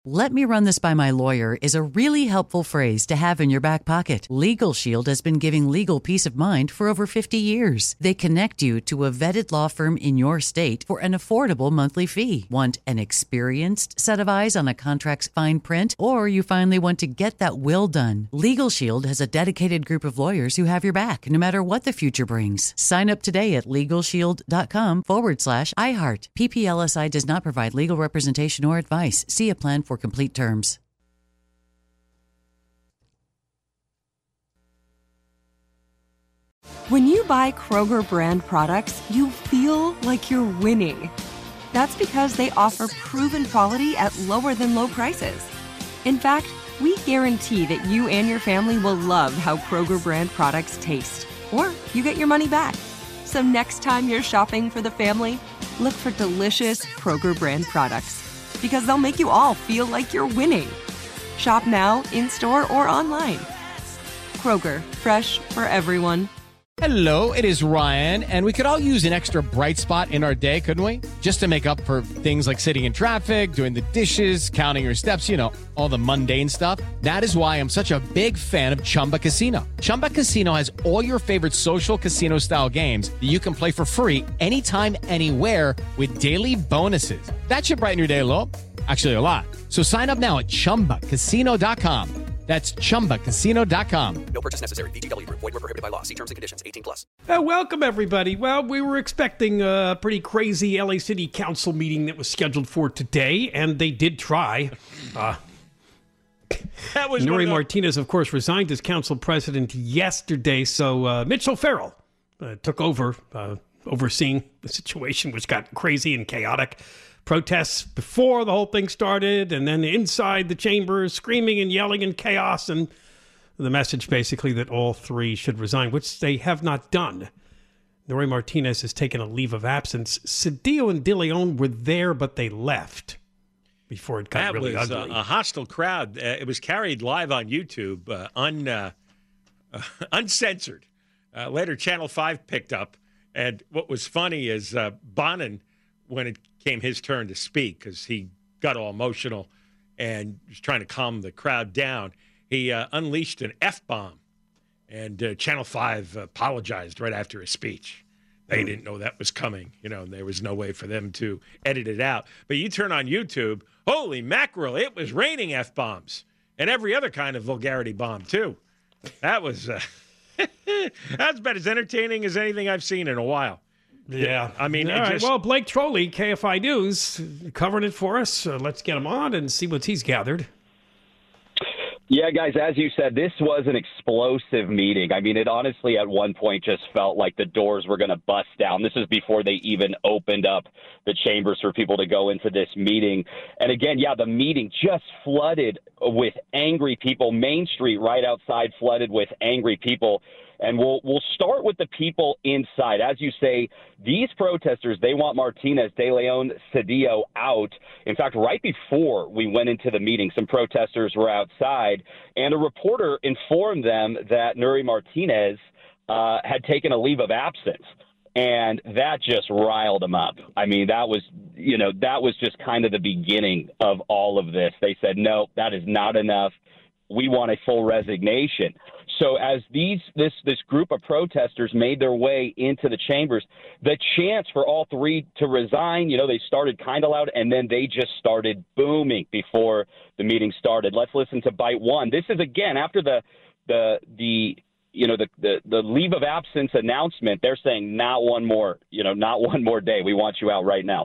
"Let me run this by my lawyer" is a really helpful phrase to have in your back pocket. Legal Shield has been giving legal peace of mind for over 50 years. They connect you to a vetted law firm in your state for an affordable monthly fee. Want an experienced set of eyes on a contract's fine print? Or you finally want to get that will done? Legal Shield has a dedicated group of lawyers who have your back, no matter what the future brings. Sign up today at LegalShield.com/iHeart. PPLSI does not provide legal representation or advice. See a plan for complete terms. When you buy Kroger brand products, you feel like you're winning. That's because they offer proven quality at lower than low prices. In fact, we guarantee that you and your family will love how Kroger brand products taste, or you get your money back. So next time you're shopping for the family, look for delicious Kroger brand products, because they'll make you all feel like you're winning. Shop now, in-store, or online. Kroger, fresh for everyone. Hello, it is Ryan, and we could all use an extra bright spot in our day, couldn't we? Just to make up for things like sitting in traffic, doing the dishes, counting your steps, you know, all the mundane stuff. That is why I'm such a big fan of Chumba Casino. Chumba Casino has all your favorite social casino-style games that you can play for free anytime, anywhere with daily bonuses. That should brighten your day a little. Actually, a lot. So sign up now at ChumbaCasino.com. That's ChumbaCasino.com. No purchase necessary. VGW Group. Void where prohibited by law. See terms and conditions. 18+. Welcome, everybody. Well, we were expecting a pretty crazy LA City Council meeting that was scheduled for today, and they did try. That was Nury Martinez, of course, resigned as council president yesterday, so Mitchell Farrell took over, overseeing the situation, which got crazy and chaotic. Protests before the whole thing started, and then inside the chambers, screaming and yelling and chaos, and the message basically that all three should resign, which they have not done. Nury Martinez has taken a leave of absence. Cedillo and De Leon were there, but they left before it got really ugly. That was a hostile crowd. It was carried live on YouTube, uncensored. Later, Channel 5 picked up, and what was funny is Bonin, when it came his turn to speak, because he got all emotional and was trying to calm the crowd down, he unleashed an F-bomb, and Channel 5 apologized right after his speech. They didn't know that was coming, you know, and there was no way for them to edit it out. But you turn on YouTube, holy mackerel, it was raining F-bombs and every other kind of vulgarity bomb, too. That was that's about as entertaining as anything I've seen in a while. Yeah. I mean, well, Blake Trolley, KFI News, covering it for us. Let's get him on and see what he's gathered. Yeah, guys, as you said, this was an explosive meeting. I mean, it honestly at one point just felt like the doors were going to bust down. This is before they even opened up the chambers for people to go in for this meeting. And again, yeah, the meeting just flooded with angry people. Main Street right outside flooded with angry people. And we'll start with the people inside. As you say, these protesters, they want Martinez, De Leon, Cedillo out. In fact, right before we went into the meeting, some protesters were outside, and a reporter informed them that Nury Martinez had taken a leave of absence. And that just riled them up. I mean, that was just kind of the beginning of all of this. They said, no, that is not enough. We want a full resignation. So as this group of protesters made their way into the chambers, the chants for all three to resign, they started kind of loud, and then they just started booming before the meeting started. Let's listen to bite one. This is, again, after the leave of absence announcement. They're saying not one more day. We want you out right now.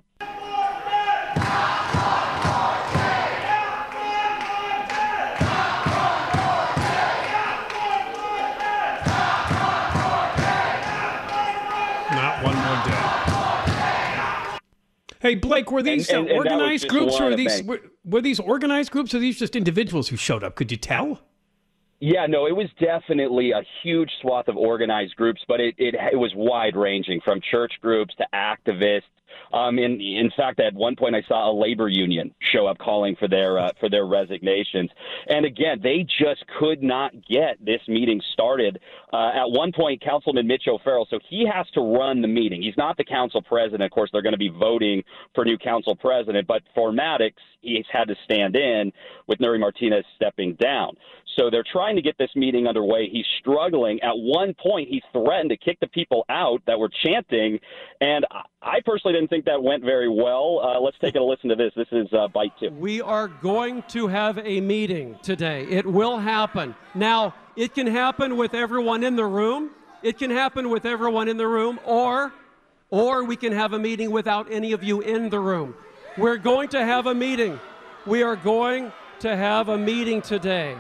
Hey, Blake, were these organized groups, or were these organized groups, or these just individuals who showed up? Could you tell? Yeah, no, it was definitely a huge swath of organized groups, but it was wide-ranging, from church groups to activists In fact, at one point I saw a labor union show up calling for their resignations. And again, they just could not get this meeting started. At one point, Councilman Mitch O'Farrell, so he has to run the meeting. He's not the council president. Of course, they're going to be voting for new council president, but formatics, he's had to stand in with Nury Martinez stepping down. So they're trying to get this meeting underway. He's struggling. At one point, he threatened to kick the people out that were chanting, and I personally didn't think that went very well. Let's take a listen to this. This is Bite 2. We are going to have a meeting today. It will happen. Now, it can happen with everyone in the room. It can happen with everyone in the room, or we can have a meeting without any of you in the room. We're going to have a meeting. We are going to have a meeting today.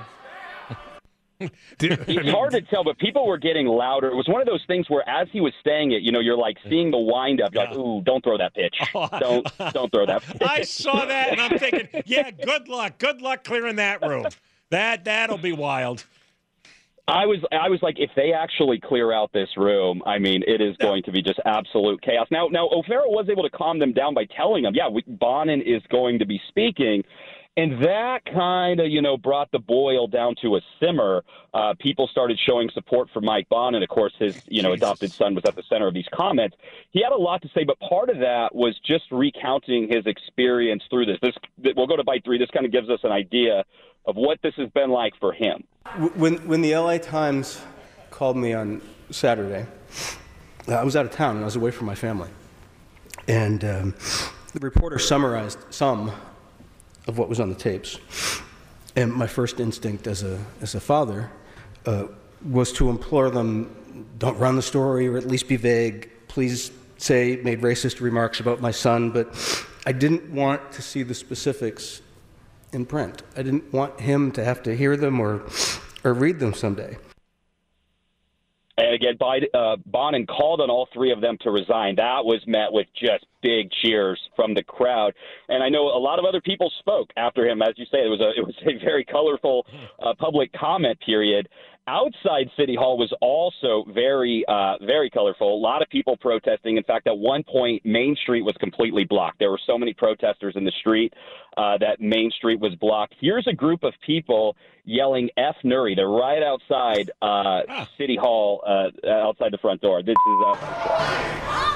It's hard to tell, but people were getting louder. It was one of those things where as he was saying it, you're like seeing the wind up. You're like, ooh, don't throw that pitch. Don't throw that pitch. I saw that, and I'm thinking, yeah, good luck. Good luck clearing that room. That'll be wild. I was like, if they actually clear out this room, I mean, it is going to be just absolute chaos. Now O'Farrell was able to calm them down by telling them, Bonin is going to be speaking. And that kind of, brought the boil down to a simmer. People started showing support for Mike Bonin. Of course, his, adopted son was at the center of these comments. He had a lot to say, but part of that was just recounting his experience through this. We'll go to Bite 3. This kind of gives us an idea of what this has been like for him. When the LA Times called me on Saturday, I was out of town and I was away from my family. And the reporter summarized some of what was on the tapes. And my first instinct as a father was to implore them, don't run the story or at least be vague. Please say made racist remarks about my son, but I didn't want to see the specifics in print. I didn't want him to have to hear them or read them someday. And again, Bonin called on all three of them to resign. That was met with just big cheers from the crowd. And I know a lot of other people spoke after him. As you say, it was a very colorful public comment period. Outside City Hall was also very, very colorful. A lot of people protesting. In fact, at one point, Main Street was completely blocked. There were so many protesters in the street that Main Street was blocked. Here's a group of people yelling F Nury. They're right outside City Hall, outside the front door. This is...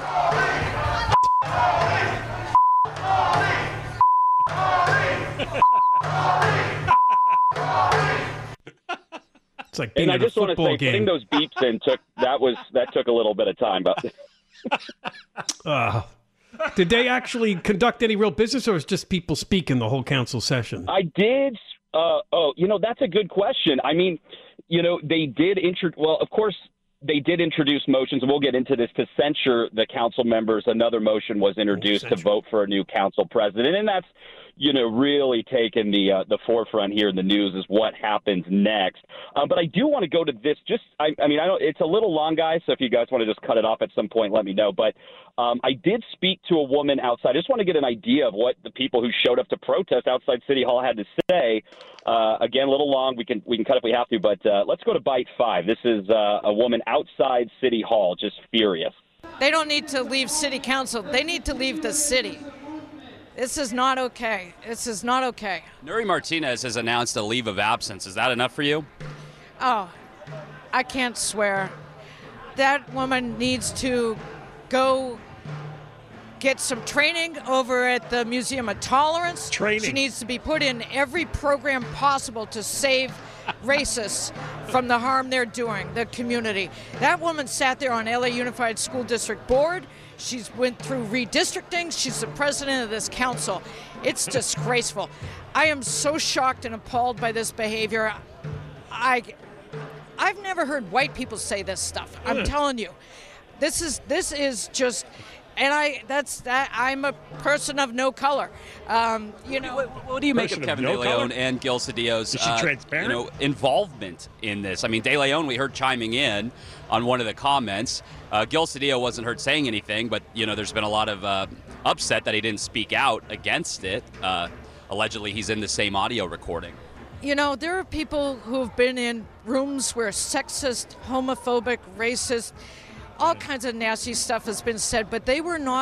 It's like being and I just want to say, putting those beeps in took a little bit of time, but did they actually conduct any real business, or was just people speaking the whole council session? I did. That's a good question. I mean, they did of course, they did introduce motions, and we'll get into this, to censure the council members. Another motion was introduced to vote for a new council president, and that's really taken the forefront here in the news is what happens next. But I do want to go to this. I don't. It's a little long, guys. So if you guys want to just cut it off at some point, let me know. But I did speak to a woman outside. I just want to get an idea of what the people who showed up to protest outside City Hall had to say. Again, a little long. We can cut if we have to. But let's go to Bite 5. This is a woman outside City Hall, just furious. They don't need to leave City Council. They need to leave the city. This is not okay. This is not okay. Nury Martinez has announced a leave of absence. Is that enough for you? Oh, I can't swear. That woman needs to go get some training over at the Museum of Tolerance. Training. She needs to be put in every program possible to save racists from the harm they're doing, the community. That woman sat there on LA Unified School District Board. She's went through redistricting. She's the president of this council. It's disgraceful. I am so shocked and appalled by this behavior. I've never heard white people say this stuff. I'm telling you. This is just, and I'm a person of no color. What do you make of Kevin De Leon and Gil Cedillo's involvement in this? I mean, De Leon, we heard chiming in on one of the comments. Gil Cedillo wasn't heard saying anything, but there's been a lot of upset that he didn't speak out against it. Allegedly, he's in the same audio recording. There are people who have been in rooms where sexist, homophobic, racist, all kinds of nasty stuff has been said, but they were not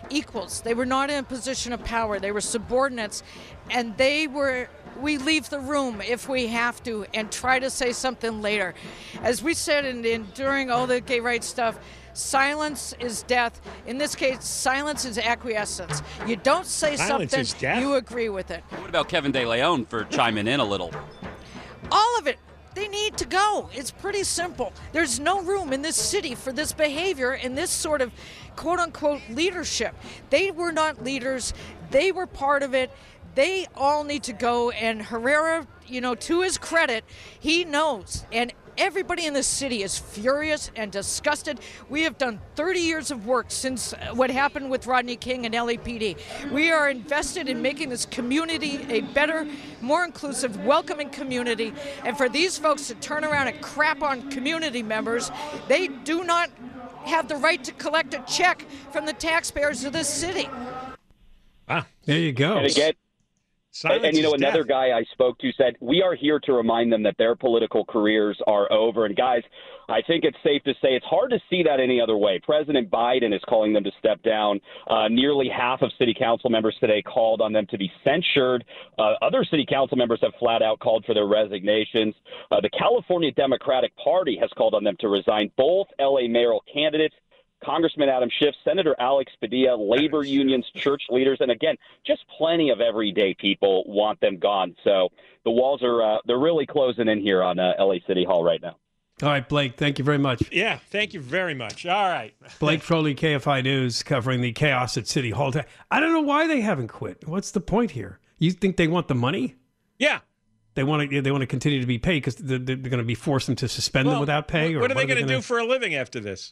equals. They were not in a position of power. They were subordinates, and we leave the room if we have to and try to say something later. As we said during all the gay rights stuff, silence is death. In this case, silence is acquiescence. You don't say something, you agree with it. What about Kevin De Leon for chiming in a little? All of it. They need to go. It's pretty simple. There's no room in this city for this behavior and this sort of quote-unquote leadership. They were not leaders. They were part of it. They all need to go. And Herrera, to his credit, he knows. And everybody in this city is furious and disgusted. We have done 30 years of work since what happened with Rodney King and LAPD. We are invested in making this community a better, more inclusive, welcoming community. And for these folks to turn around and crap on community members, they do not have the right to collect a check from the taxpayers of this city. Wow. There you go. And again, another guy I spoke to said, we are here to remind them that their political careers are over. And guys, I think it's safe to say it's hard to see that any other way. President Biden is calling them to step down. Nearly half of city council members today called on them to be censured. Other city council members have flat out called for their resignations. The California Democratic Party has called on them to resign. Both L.A. mayoral candidates, Congressman Adam Schiff, Senator Alex Padilla, labor unions, church leaders, and again, just plenty of everyday people want them gone. So the walls are they're really closing in here on LA City Hall right now. All right, Blake, thank you very much. Yeah, thank you very much. All right. Blake Froley, KFI News, covering the chaos at City Hall. I don't know why they haven't quit. What's the point here? You think they want the money? Yeah. They want to continue to be paid because they're going to be forcing to suspend them without pay? What are they going to do for a living after this?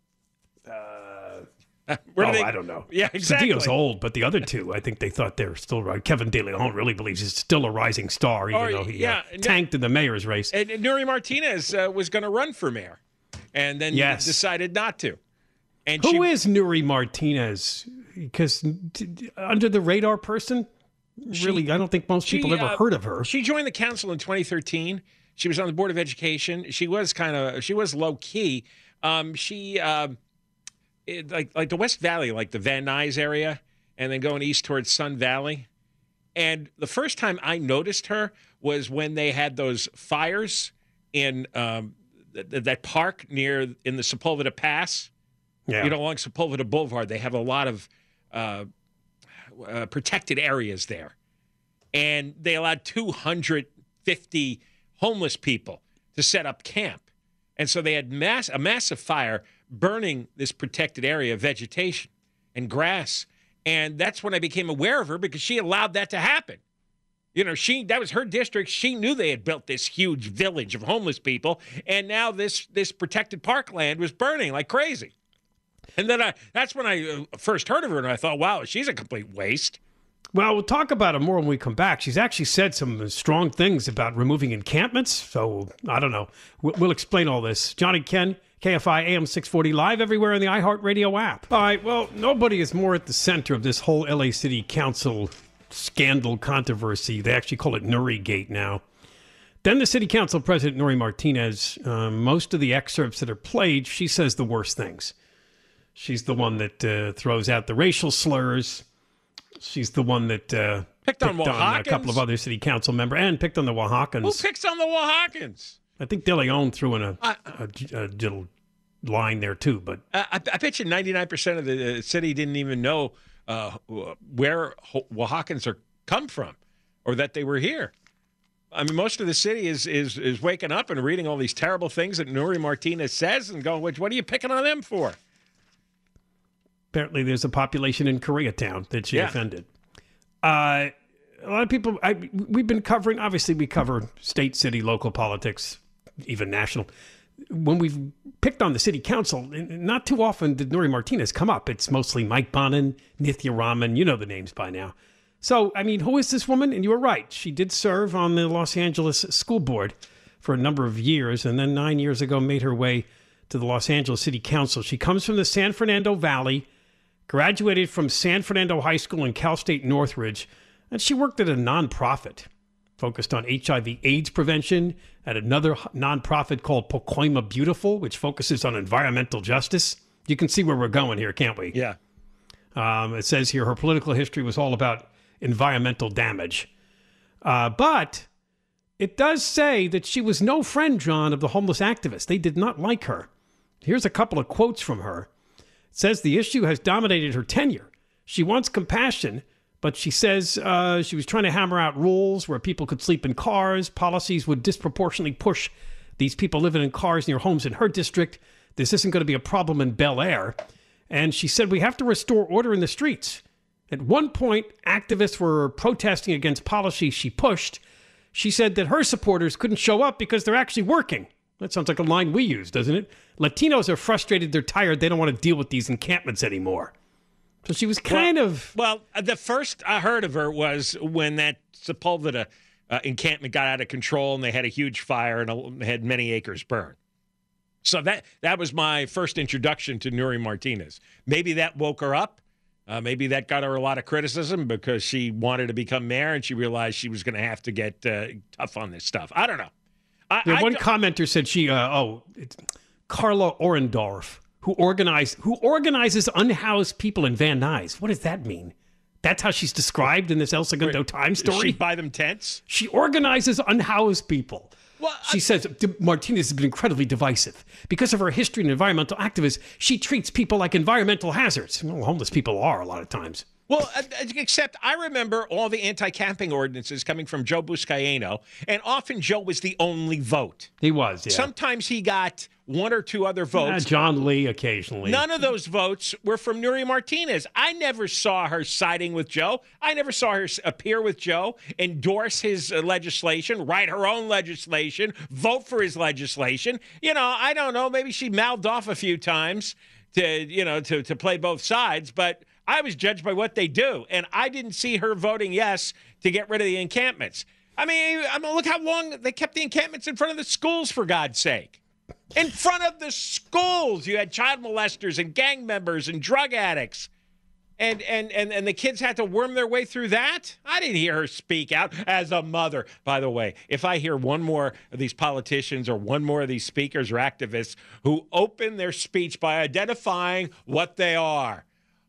I don't know. Yeah, exactly. Cedillo's old, but the other two, I think they thought they were still right. Kevin De Leon really believes he's still a rising star, even though he tanked in the mayor's race. And Nuri Martinez was going to run for mayor, and then decided not to. And who is Nuri Martinez? Because under the radar person, really, I don't think most people ever heard of her. She joined the council in 2013. She was on the Board of Education. She was low key. Like the West Valley, like the Van Nuys area, and then going east towards Sun Valley. And the first time I noticed her was when they had those fires in that park in the Sepulveda Pass. Yeah. Along Sepulveda Boulevard, they have a lot of protected areas there. And they allowed 250 homeless people to set up camp. And so they had a massive fire burning this protected area of vegetation and grass. And that's when I became aware of her, because she allowed that to happen. That was her district. She knew they had built this huge village of homeless people, and now this protected parkland was burning like crazy. And then that's when I first heard of her, and I thought, wow, she's a complete waste. Well, we'll talk about it more when we come back. She's actually said some strong things about removing encampments, so I don't know. We'll explain all this. Johnny Ken, KFI AM 640, live everywhere in the iHeartRadio app. All right, well, nobody is more at the center of this whole LA City Council scandal controversy. They actually call it Nuri Gate now. Then the City Council President, Nuri Martinez, most of the excerpts that are played, she says the worst things. She's the one that throws out the racial slurs. She's the one that picked on a couple of other city council members and picked on the Oaxacans. Who picks on the Oaxacans? I think De Leon threw in a little line there too. But I bet you 99% of the city didn't even know where Oaxacans come from, or that they were here. I mean, most of the city is waking up and reading all these terrible things that Nuri Martinez says and going, what are you picking on them for? Apparently, there's a population in Koreatown that she offended. A lot of people, we've been covering, obviously we cover state, city, local politics, even national. When we've picked on the city council, not too often did Nuri Martinez come up. It's mostly Mike Bonin, Nithya Raman, you know the names by now. So, I mean, who is this woman? And you were right. She did serve on the Los Angeles School Board for a number of years, and then 9 years ago made her way to the Los Angeles City Council. She comes from the San Fernando Valley, graduated from San Fernando High School and Cal State Northridge, and she worked at a nonprofit focused on HIV/AIDS prevention, at another nonprofit called Pacoima Beautiful, which focuses on environmental justice. You can see where we're going here, can't we? Yeah. It says here her political history was all about environmental damage. But it does say that she was no friend, John, of the homeless activists. They did not like her. Here's a couple of quotes from her. It says the issue has dominated her tenure. She wants compassion, but she says she was trying to hammer out rules where people could sleep in cars. Policies would disproportionately push these people living in cars near homes in her district. This isn't going to be a problem in Bel Air. And she said we have to restore order in the streets. At one point, activists were protesting against policies she pushed. She said that her supporters couldn't show up because they're actually working. That sounds like a line we use, doesn't it? Latinos are frustrated, they're tired, they don't want to deal with these encampments anymore. So she was kind of... Well, the first I heard of her was when that Sepulveda encampment got out of control and they had a huge fire and had many acres burned. So that was my first introduction to Nury Martinez. Maybe that woke her up. Maybe that got her a lot of criticism because she wanted to become mayor and she realized she was going to have to get tough on this stuff. I don't know. One commenter said it's Carla Orendorff, who organizes unhoused people in Van Nuys. What does that mean? That's how she's described in this El Segundo Times story? Does she buy them tents? She organizes unhoused people. Well, she says Martinez has been incredibly divisive. Because of her history in environmental activism, she treats people like environmental hazards. Well, homeless people are a lot of times. Well, except I remember all the anti-camping ordinances coming from Joe Buscaino, and often Joe was the only vote. He was, yeah. Sometimes he got one or two other votes. John Lee occasionally. None of those votes were from Nury Martinez. I never saw her siding with Joe. I never saw her appear with Joe, endorse his legislation, write her own legislation, vote for his legislation. I don't know. Maybe she mouthed off a few times to play both sides, but I was judged by what they do, and I didn't see her voting yes to get rid of the encampments. I mean, look how long they kept the encampments in front of the schools, for God's sake. In front of the schools, you had child molesters and gang members and drug addicts, and the kids had to worm their way through that? I didn't hear her speak out as a mother. By the way, if I hear one more of these politicians or one more of these speakers or activists who open their speech by identifying what they are,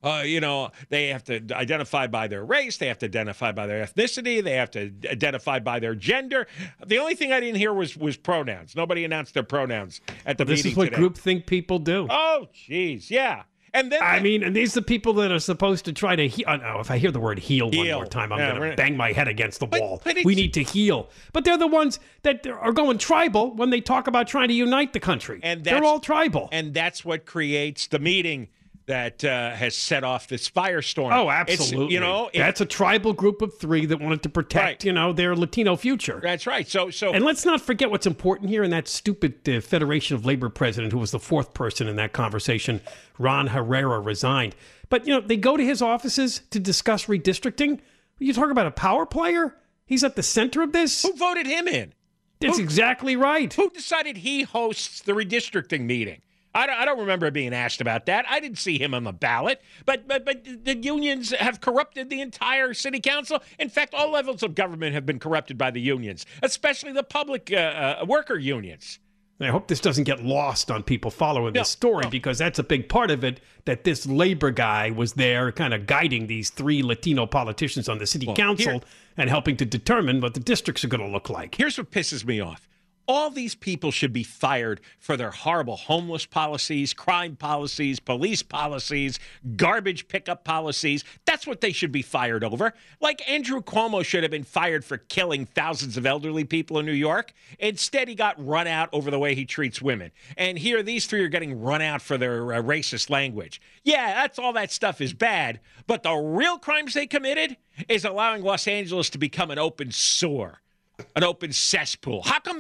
they have to identify by their race. They have to identify by their ethnicity. They have to identify by their gender. The only thing I didn't hear was pronouns. Nobody announced their pronouns at the meeting today. This is what groupthink people do. Oh, jeez, yeah. And then and these are the people that are supposed to try to heal. Oh, if I hear the word heal one more time, I'm going to bang my head against the wall. We need to heal. But they're the ones that are going tribal when they talk about trying to unite the country. And they're all tribal. And that's what creates the meeting that has set off this firestorm. Oh, absolutely. That's a tribal group of three that wanted to protect, their Latino future. That's right. So, and let's not forget what's important here. And that stupid Federation of Labor president, who was the fourth person in that conversation, Ron Herrera, resigned. But they go to his offices to discuss redistricting. You talk about a power player. He's at the center of this. Who voted him in? That's exactly right. Who decided he hosts the redistricting meeting? I don't remember being asked about that. I didn't see him on the ballot. But the unions have corrupted the entire city council. In fact, all levels of government have been corrupted by the unions, especially the public worker unions. I hope this doesn't get lost on people following this story, because that's a big part of it, that this labor guy was there kind of guiding these three Latino politicians on the city council and helping to determine what the districts are going to look like. Here's what pisses me off. All these people should be fired for their horrible homeless policies, crime policies, police policies, garbage pickup policies. That's what they should be fired over. Like Andrew Cuomo should have been fired for killing thousands of elderly people in New York. Instead, he got run out over the way he treats women. And here, these three are getting run out for their racist language. Yeah, all that stuff is bad. But the real crimes they committed is allowing Los Angeles to become an open sore. An open cesspool. How come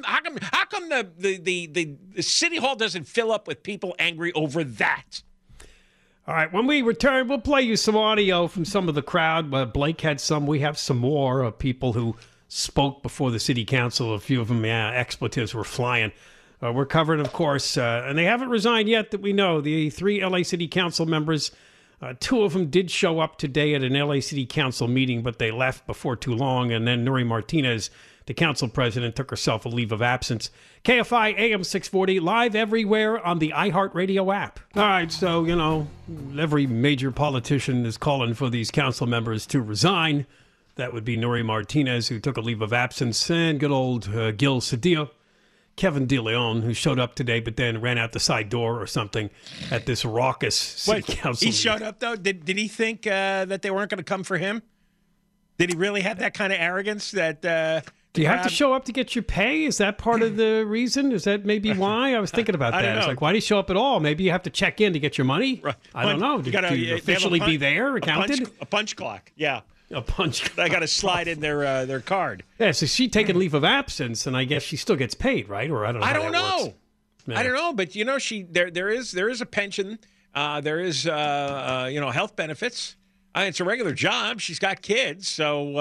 the city hall doesn't fill up with people angry over that? All right, when we return, we'll play you some audio from some of the crowd. Blake had some. We have some more of people who spoke before the city council. A few of them, expletives were flying. We're covering, of course, and they haven't resigned yet that we know. The three L.A. City Council members, two of them did show up today at an L.A. City Council meeting, but they left before too long. And then Nury Martinez The council president took herself a leave of absence. KFI AM 640, live everywhere on the iHeartRadio app. All right, so, every major politician is calling for these council members to resign. That would be Nuri Martinez, who took a leave of absence, and good old Gil Cedillo. Kevin DeLeon, who showed up today but then ran out the side door or something at this raucous city council He meeting. showed up, though? Did he think that they weren't going to come for him? Did he really have that kind of arrogance that... Do you have to show up to get your pay? Is that part of the reason? Is that maybe why? I was thinking about that. It's like, why do you show up at all? Maybe you have to check in to get your money? Right. I don't know. Do you officially be there, accounted? A punch clock, yeah. A punch clock. I got to slide in their card. Yeah, so she taking leave of absence, and I guess she still gets paid, right? Or I don't know. I how don't that know. works. Yeah. I don't know, but there is a pension. There is health benefits. It's a regular job. She's got kids, so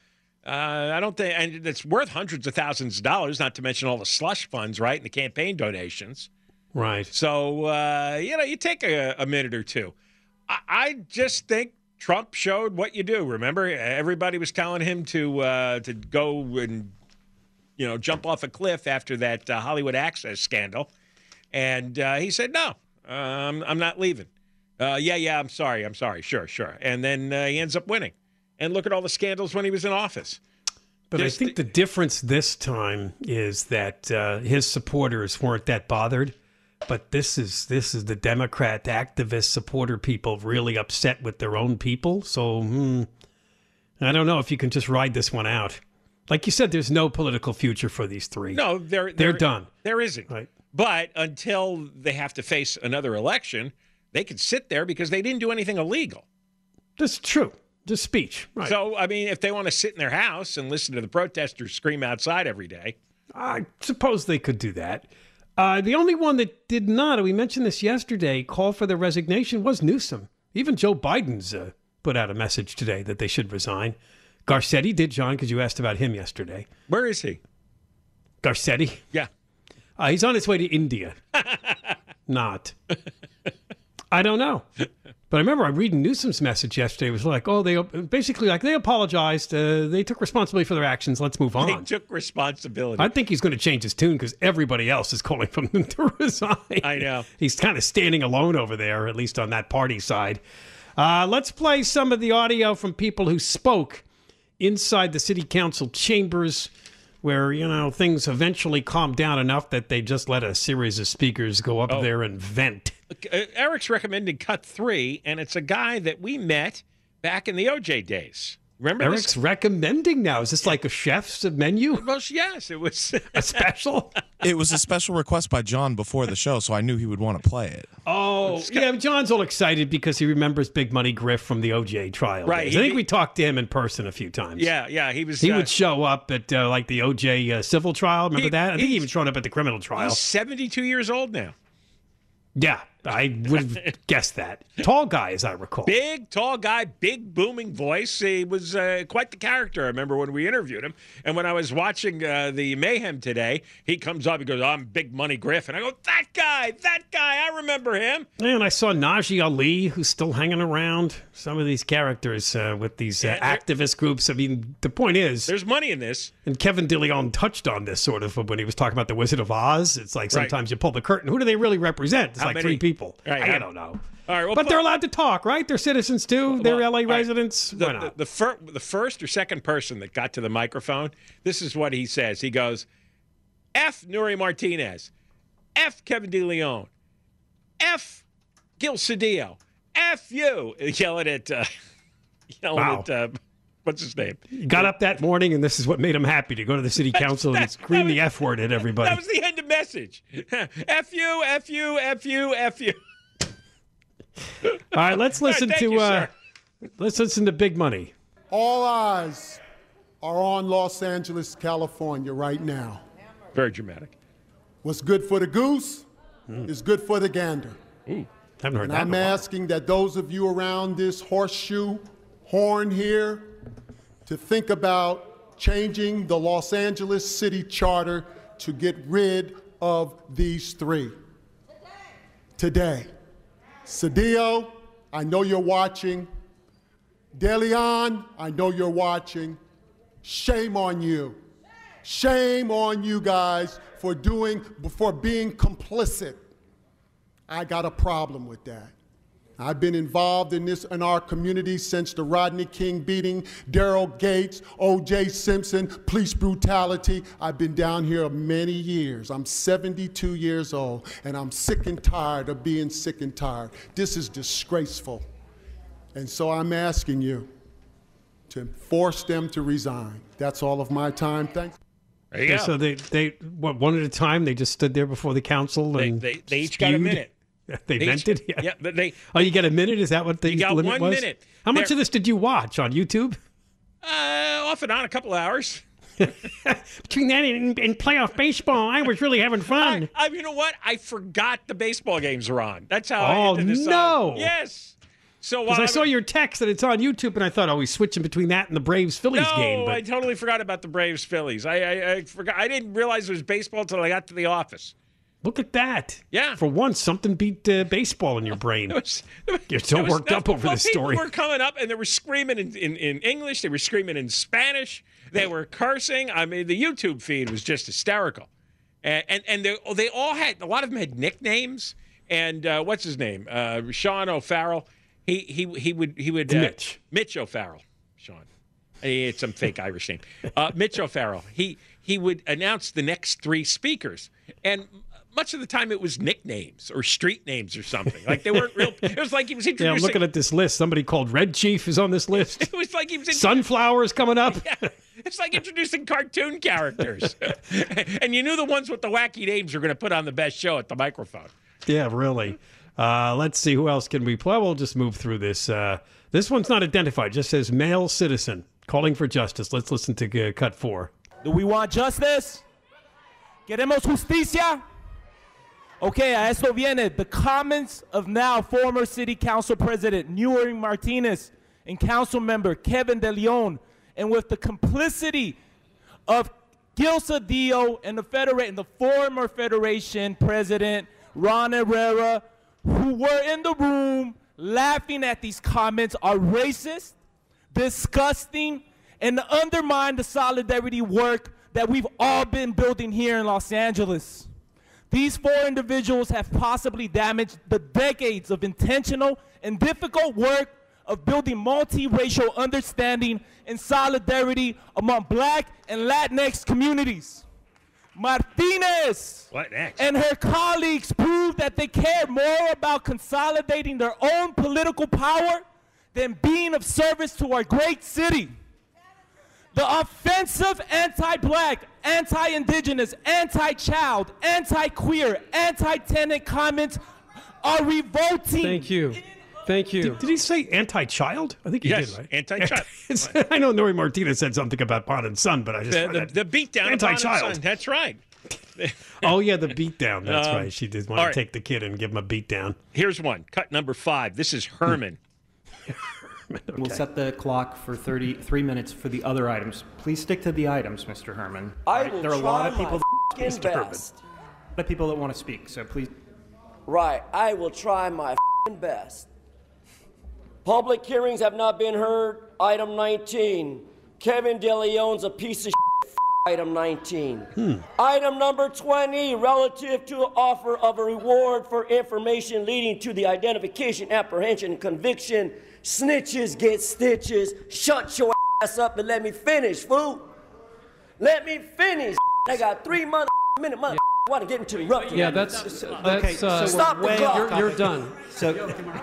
I don't think, and it's worth hundreds of thousands of dollars. Not to mention all the slush funds, right, and the campaign donations. Right. So you take a minute or two. I just think Trump showed what you do. Remember, everybody was telling him to go and jump off a cliff after that Hollywood Access scandal, and he said no, I'm not leaving. I'm sorry, sure, and then he ends up winning. And look at all the scandals when he was in office. But I think the difference this time is that his supporters weren't that bothered. But this is the Democrat activist supporter people really upset with their own people. So I don't know if you can just ride this one out. Like you said, there's no political future for these three. No, they're done. There isn't. Right. But until they have to face another election, they could sit there because they didn't do anything illegal. That's true. Just speech. Right. So, I mean, if they want to sit in their house and listen to the protesters scream outside every day. I suppose they could do that. The only one that did not, we mentioned this yesterday, call for their resignation was Newsom. Even Joe Biden's put out a message today that they should resign. Garcetti did, John, because you asked about him yesterday. Where is he? Garcetti? Yeah. He's on his way to India. Not. I don't know. But I remember reading Newsom's message yesterday. It was like, they apologized. They took responsibility for their actions. Let's move on. They took responsibility. I think he's going to change his tune because everybody else is calling for him to resign. I know. He's kind of standing alone over there, at least on that party side. Let's play some of the audio from people who spoke inside the city council chambers where, things eventually calmed down enough that they just let a series of speakers go up there and vent. Eric's recommending cut 3, and it's a guy that we met back in the OJ days. Remember Eric's recommending now. Is this like a chef's menu? Well, yes, it was. A special? It was a special request by John before the show, so I knew he would want to play it. Oh, yeah, John's all excited because he remembers Big Money Griff from the OJ trial. Right. Days. I think we talked to him in person a few times. Yeah, he was. He would show up at like the OJ civil trial. Remember that? I think he even showed up at the criminal trial. He's 72 years old now. Yeah, I would have guessed that. Tall guy, as I recall. Big, tall guy, big, booming voice. He was quite the character. I remember when we interviewed him. And when I was watching the Mayhem today, he comes up, he goes, I'm Big Money Griff. And I go, that guy, I remember him. And I saw Najee Ali, who's still hanging around. Some of these characters with these activist groups. I mean, the point is... There's money in this. And Kevin DeLeon touched on this sort of when he was talking about the Wizard of Oz. It's like sometimes you pull the curtain. Who do they really represent? It's How like many? 3 people. Right, I don't know. All right, well, but they're allowed to talk, right? They're citizens too. They're LA residents. Why not? The first or second person that got to the microphone, this is what he says. He goes, F. Nuri Martinez, F. Kevin DeLeon, F. Gil Cedillo, F. you. Yelling at what's his name? He got up that morning, and this is what made him happy to go to the city council and scream the F word at everybody. That was the end of message. F you, F you, F you, F you. All right, let's listen Let's listen to Big Money. All eyes are on Los Angeles, California right now. Very dramatic. What's good for the goose is good for the gander. Haven't heard and that. I'm asking that those of you around this horseshoe horn here to think about changing the Los Angeles City Charter to get rid of these 3. Today. Cedillo, I know you're watching. DeLeon, I know you're watching. Shame on you. Shame on you guys for being complicit. I got a problem with that. I've been involved in our community since the Rodney King beating, Daryl Gates, O.J. Simpson, police brutality. I've been down here many years. I'm 72 years old, and I'm sick and tired of being sick and tired. This is disgraceful. And so I'm asking you to force them to resign. That's all of my time. Thanks. There you go. So they one at a time, they just stood there before the council and they each got a minute. They vented? Yeah, but you get a minute? Is that what the you got limit 1 was? minute. How much of this did you watch on YouTube? Off and on, a couple hours. Between that and playoff baseball, I was really having fun. You know what? I forgot the baseball games were on. That's how Oh, I ended this no. on. Yes. So Because I saw your text that it's on YouTube, and I thought, he's switching between that and the Braves-Phillies game. No, I totally forgot about the Braves-Phillies. I forgot. I didn't realize it was baseball until I got to the office. Look at that. Yeah. For once, something beat baseball in your brain. You're so worked up over this story. People were coming up, and they were screaming in English. They were screaming in Spanish. They were cursing. I mean, the YouTube feed was just hysterical. And they all had, a lot of them had nicknames. And what's his name? Sean O'Farrell. He would Mitch O'Farrell. Sean. It's some fake Irish name. Mitch O'Farrell. He would announce the next three speakers. And much of the time it was nicknames or street names or something. Like they weren't real. It was like he was introducing. Yeah, I'm looking at this list. Somebody called Red Chief is on this list. It was like he was Sunflowers coming up. Yeah, it's like introducing cartoon characters. And you knew the ones with the wacky names were going to put on the best show at the microphone. Yeah, really. Let's see. Who else can we play? We'll just move through this. This one's not identified. Just says male citizen calling for justice. Let's listen to cut 4. Do we want justice? ¿Queremos justicia? Okay, a esto viene. The comments of now former City Council President Newy Martinez and Council Member Kevin De Leon, and with the complicity of Gil Cedillo and the former Federation President Ron Herrera, who were in the room laughing at these comments, are racist, disgusting, and undermine the solidarity work that we've all been building here in Los Angeles. These 4 individuals have possibly damaged the decades of intentional and difficult work of building multiracial understanding and solidarity among Black and Latinx communities. Martinez and her colleagues proved that they care more about consolidating their own political power than being of service to our great city. The offensive anti-Black, anti-Indigenous, anti-child, anti-queer, anti-tenant comments are revolting. Thank you. Thank you. Did he say anti-child? I think he did, right? Anti-child. I know Newy Martinez said something about Bond and Son, but I just the beatdown of Bond and Son. That's right. Oh, yeah, the beatdown. That's right. She did want all to right. take the kid and give him a beatdown. Here's one. Cut number 5. This is Herman. Okay. We'll set the clock for 33 minutes for the other items. Please stick to the items, Mr. Herman. There are a lot of people best. A lot of people that want to speak, so please. Right, I will try my best. Public hearings have not been heard. Item 19. Kevin De Leon's a piece of Item 19. Item number 20, relative to offer of a reward for information leading to the identification, apprehension, and conviction. Snitches get stitches. Shut your ass up and let me finish, fool. Let me finish. I got 3 minutes. I want to get interrupted. Yeah, that's okay. So stop the clock. You're done. So,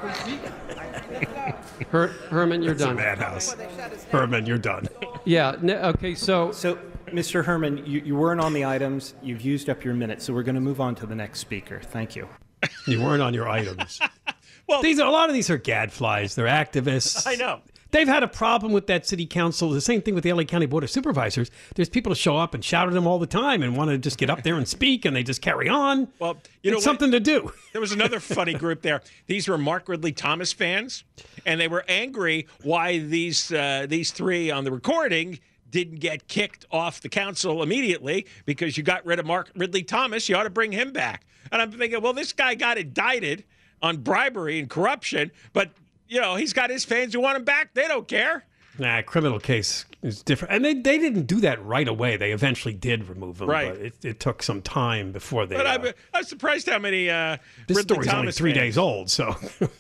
Herman, you're done. Madhouse. Herman, you're done. Yeah. Okay. So, Mr. Herman, you weren't on the items. You've used up your minute, so we're going to move on to the next speaker. Thank you. You weren't on your items. Well, a lot of these are gadflies. They're activists. I know. They've had a problem with that city council. The same thing with the LA County Board of Supervisors. There's people who show up and shout at them all the time and want to just get up there and speak, and they just carry on. Well, it's something to do. There was another funny group there. These were Mark Ridley Thomas fans, and they were angry why these 3 on the recording didn't get kicked off the council immediately because you got rid of Mark Ridley Thomas. You ought to bring him back. And I'm thinking, well, this guy got indicted on bribery and corruption, but, he's got his fans who want him back. They don't care. Nah, criminal case is different. And they didn't do that right away. They eventually did remove him. Right. But it took some time before they... But I'm surprised how many this Ridley story's only Thomas 3 fans. days old, so...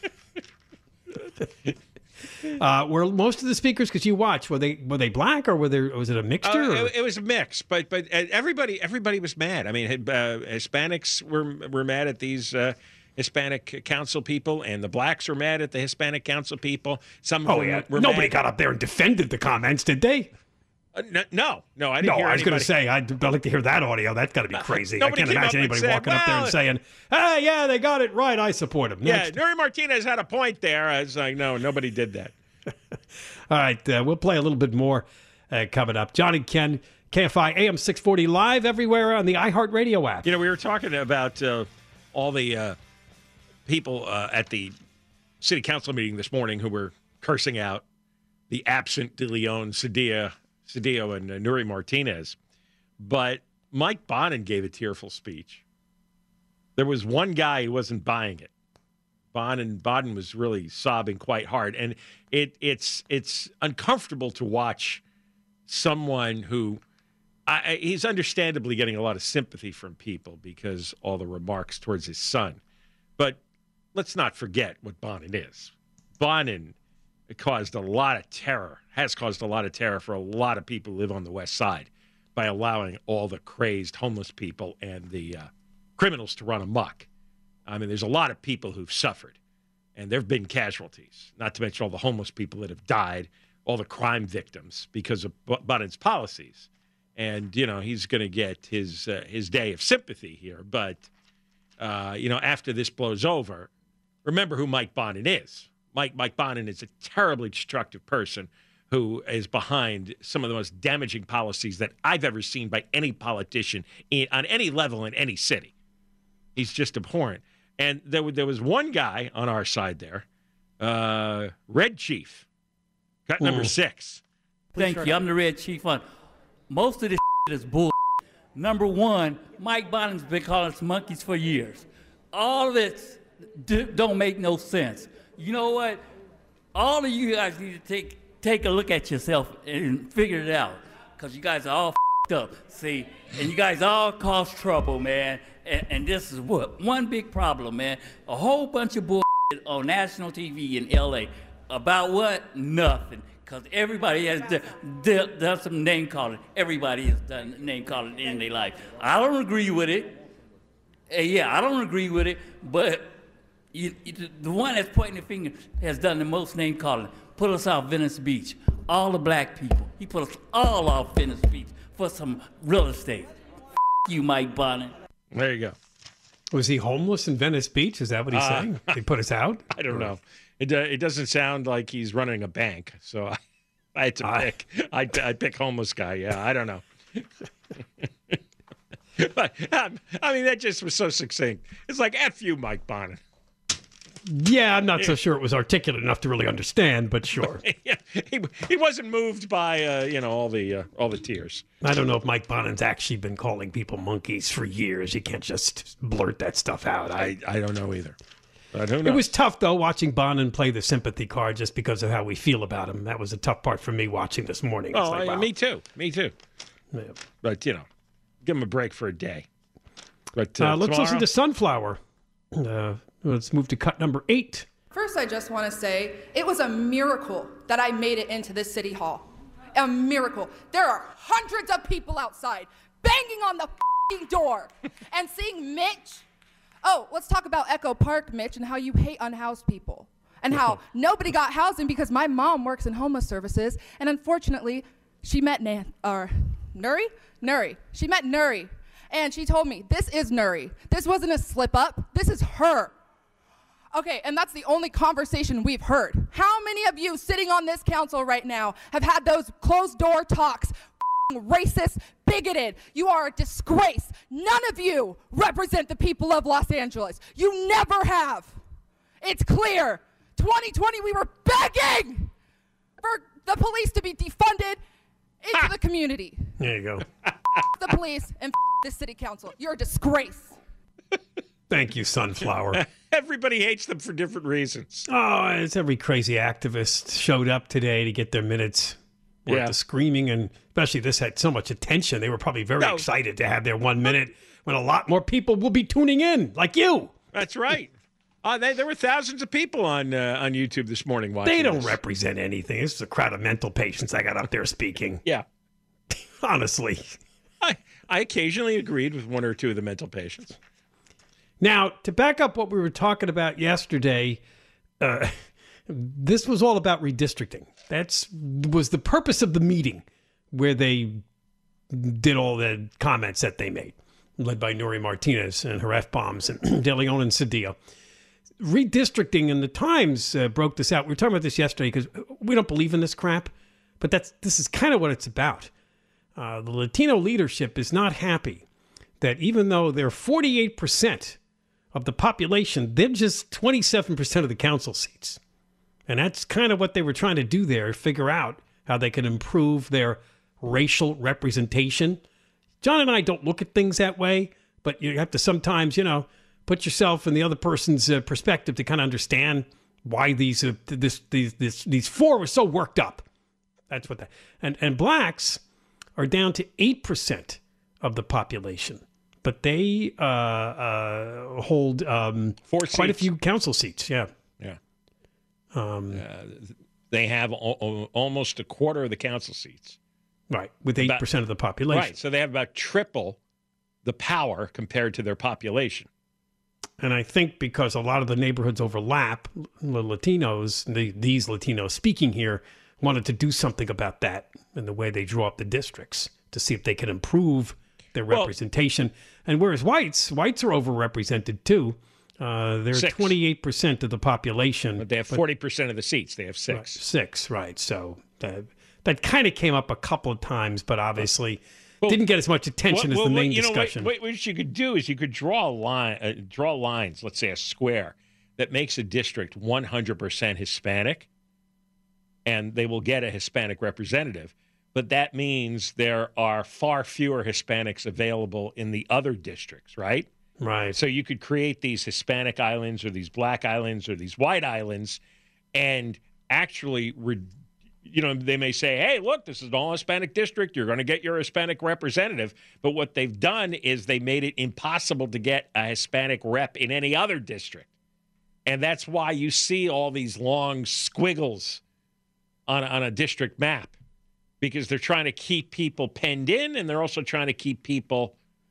were most of the speakers, because you watch, were they black or was it a mixture? It was a mix, but everybody was mad. I mean, Hispanics were mad at these Hispanic council people, and the blacks were mad at the Hispanic council people. Some of them were Nobody mad. got up there and defended the comments, did they? No, I didn't hear I was going anybody. to say, I'd like to hear that audio. That's got to be crazy. I Nobody can't came up imagine and anybody said, walking up there and "Well, saying, hey, yeah, they got it right. I support them. Yeah, Nuri Martinez had a point there. I was like, no, nobody did that. All right, we'll play a little bit more coming up. John and Ken, KFI AM 640 live everywhere on the iHeartRadio app. You know, we were talking about all the people at the city council meeting this morning who were cursing out the absent De Leon, Cedillo, and Nuri Martinez. But Mike Bonin gave a tearful speech. There was one guy who wasn't buying it. Bonin was really sobbing quite hard. And it's uncomfortable to watch someone who he's understandably getting a lot of sympathy from people because all the remarks towards his son. But let's not forget what Bonin is. Bonin caused a lot of terror, has caused a lot of terror for a lot of people who live on the West Side by allowing all the crazed homeless people and the criminals to run amok. I mean, there's a lot of people who've suffered, and there have been casualties, not to mention all the homeless people that have died, all the crime victims because of Bonin's policies. And, you know, he's going to get his day of sympathy here. But, you know, after this blows over, remember who Mike Bonin is. Mike Bonin is a terribly destructive person who is behind some of the most damaging policies that I've ever seen by any politician on any level in any city. He's just abhorrent. And there was one guy on our side there, Red Chief, cut number 6. Thank you. I'm the Red Chief on. Most of this is bull. Number one, Mike Bonin's been calling us monkeys for years. All of it don't make no sense. You know what? All of you guys need to take a look at yourself and figure it out, because you guys are all up. See, and you guys all cause trouble, man. And this is what one big problem, man. A whole bunch of bull on national TV in L.A. about what? Nothing. Because everybody has done some name calling. Everybody has done name calling in their life. I don't agree with it. I don't agree with it. But the one that's pointing the finger has done the most name calling. Put us off Venice Beach. All the black people. He put us all off Venice Beach for some real estate. You, Mike Bonin. There you go. Was he homeless in Venice Beach? Is that what he's saying? They put us out? I don't know. It doesn't sound like he's running a bank, so I had to pick. I'd pick homeless guy. Yeah, I don't know. But I mean, that just was so succinct. It's like F you, Mike Bonin. Yeah, I'm not so sure it was articulate enough to really understand, but sure. Yeah, he wasn't moved by all the tears. I don't know if Mike Bonin's actually been calling people monkeys for years. You can't just blurt that stuff out. I don't know either. I don't know. It was tough, though, watching Bonin play the sympathy card just because of how we feel about him. That was a tough part for me watching this morning. Oh, like, wow. Me too. Yeah. But, give him a break for a day. But let's listen to Sunflower. Let's move to cut number 8. First, I just want to say it was a miracle that I made it into this city hall. A miracle. There are hundreds of people outside banging on the f***ing door and seeing Mitch. Oh, let's talk about Echo Park, Mitch, and how you hate unhoused people. And how nobody got housing because my mom works in homeless services. And unfortunately, she met Nuri. She met Nuri. And she told me, this is Nuri. This wasn't a slip up. This is her. Okay, and that's the only conversation we've heard. How many of you sitting on this council right now have had those closed door talks, racist, bigoted? You are a disgrace. None of you represent the people of Los Angeles. You never have. It's clear. 2020, we were begging for the police to be defunded into the community. There you go. The police and this city council. You're a disgrace. Thank you, Sunflower. Everybody hates them for different reasons. Oh, it's every crazy activist showed up today to get their minutes worth of screaming, and especially this had so much attention. They were probably very excited to have their 1 minute when a lot more people will be tuning in, like you. That's right. There were thousands of people on YouTube this morning watching. They don't represent anything. This is a crowd of mental patients I got up there speaking. Yeah. Honestly. I occasionally agreed with one or two of the mental patients. Now, to back up what we were talking about yesterday, this was all about redistricting. That was the purpose of the meeting where they did all the comments that they made, led by Nury Martinez and her F-bombs and De Leon and Cedillo. Redistricting, and the Times broke this out. We were talking about this yesterday because we don't believe in this crap, but this is kind of what it's about. The Latino leadership is not happy that even though they're 48% of the population, they're just 27% of the council seats. And that's kind of what they were trying to do there, figure out how they can improve their racial representation. John and I don't look at things that way, but you have to sometimes, put yourself in the other person's perspective to kind of understand why these four were so worked up. That's what and blacks are down to 8% of the population, but they hold quite a few council seats. Yeah. They have almost a quarter of the council seats. Right, with 8% of the population. Right, so they have about triple the power compared to their population. And I think because a lot of the neighborhoods overlap, the Latinos, these Latinos speaking here, wanted to do something about that in the way they draw up the districts to see if they can improve their representation. And whereas whites are overrepresented too. They're 28% of the population. But they have 40% of the seats. They have 6. Right, 6, right. So that kind of came up a couple of times, but obviously didn't get as much attention as the main discussion. What you could do is you could draw lines, let's say a square, that makes a district 100% Hispanic, and they will get a Hispanic representative. But that means there are far fewer Hispanics available in the other districts, right? Right. So you could create these Hispanic islands or these black islands or these white islands and actually, they may say, hey, look, this is an all-Hispanic district. You're going to get your Hispanic representative. But what they've done is they made it impossible to get a Hispanic rep in any other district. And that's why you see all these long squiggles on a district map, because they're trying to keep people penned in, and they're also trying to keep people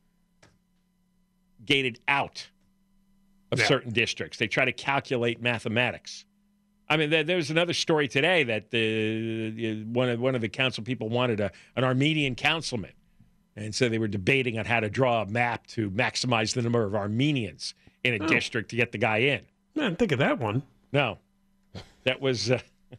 gated out of certain districts. They try to calculate mathematics. I mean, there's another story today that one of the council people wanted an Armenian councilman, and so they were debating on how to draw a map to maximize the number of Armenians in a district to get the guy in. I didn't think of that one. No, that was.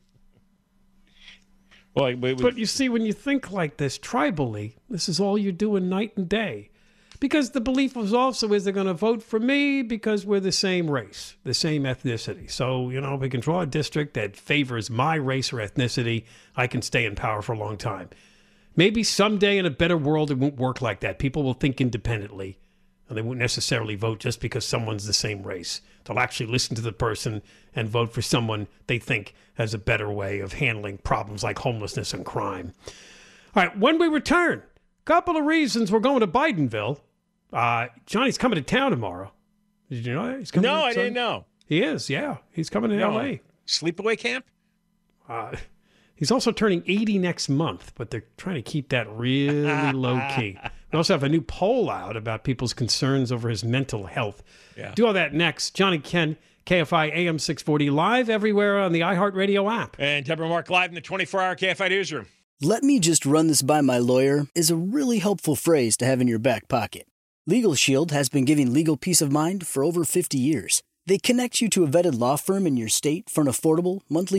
But you see, when you think like this tribally, this is all you're doing night and day. Because the belief was also is they're going to vote for me because we're the same race, the same ethnicity. So, if we can draw a district that favors my race or ethnicity, I can stay in power for a long time. Maybe someday in a better world, it won't work like that. People will think independently, and they won't necessarily vote just because someone's the same race. They'll actually listen to the person and vote for someone they think has a better way of handling problems like homelessness and crime. All right, when we return, a couple of reasons we're going to Bidenville. Johnny's coming to town tomorrow. Did you know that? He's coming I didn't know. He is, yeah. He's coming to L.A. Sleepaway camp? He's also turning 80 next month, but they're trying to keep that really low-key. We also have a new poll out about people's concerns over his mental health. Yeah. Do all that next. Johnny Ken, KFI AM 640, live everywhere on the iHeartRadio app. And Deborah Mark live in the 24-hour KFI newsroom. Let me just run this by my lawyer is a really helpful phrase to have in your back pocket. Legal Shield has been giving legal peace of mind for over 50 years. They connect you to a vetted law firm in your state for an affordable monthly fee.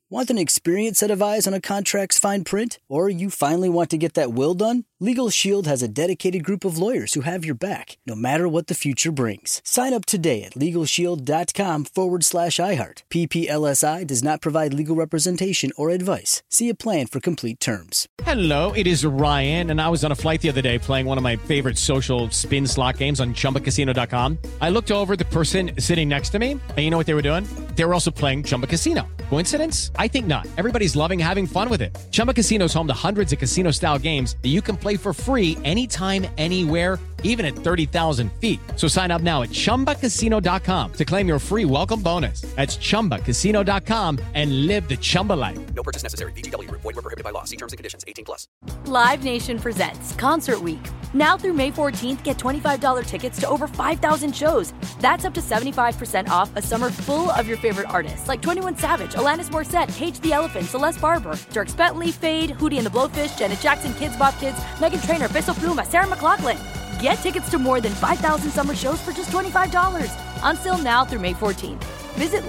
Want an experienced set of eyes on a contract's fine print? Or you finally want to get that will done? Legal Shield has a dedicated group of lawyers who have your back, no matter what the future brings. Sign up today at LegalShield.com/iHeart. PPLSI does not provide legal representation or advice. See a plan for complete terms. Hello, it is Ryan, and I was on a flight the other day playing one of my favorite social spin slot games on ChumbaCasino.com. I looked over at the person sitting next to me, and you know what they were doing? They were also playing Chumba Casino. Coincidence? I think not. Everybody's loving having fun with it. Chumba Casino is home to hundreds of casino-style games that you can play for free anytime, anywhere, even at 30,000 feet. So sign up now at ChumbaCasino.com to claim your free welcome bonus. That's ChumbaCasino.com and live the Chumba life. No purchase necessary. VGW. Void where prohibited by law. See terms and conditions. 18+. Live Nation presents Concert Week. Now through May 14th, get $25 tickets to over 5,000 shows. That's up to 75% off a summer full of your favorite artists like 21 Savage, Alanis Morissette, Cage the Elephant, Celeste Barber, Dierks Bentley, Fade, Hootie and the Blowfish, Janet Jackson, Kids Bop Kids, Meghan Trainor, Peso Pluma, Sarah McLachlan. Get tickets to more than 5,000 summer shows for just $25. Until now through May 14th. Visit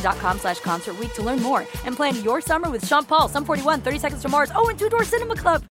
LiveNation.com/Concert Week to learn more and plan your summer with Sean Paul, Sum 41, 30 Seconds to Mars, and Two Door Cinema Club.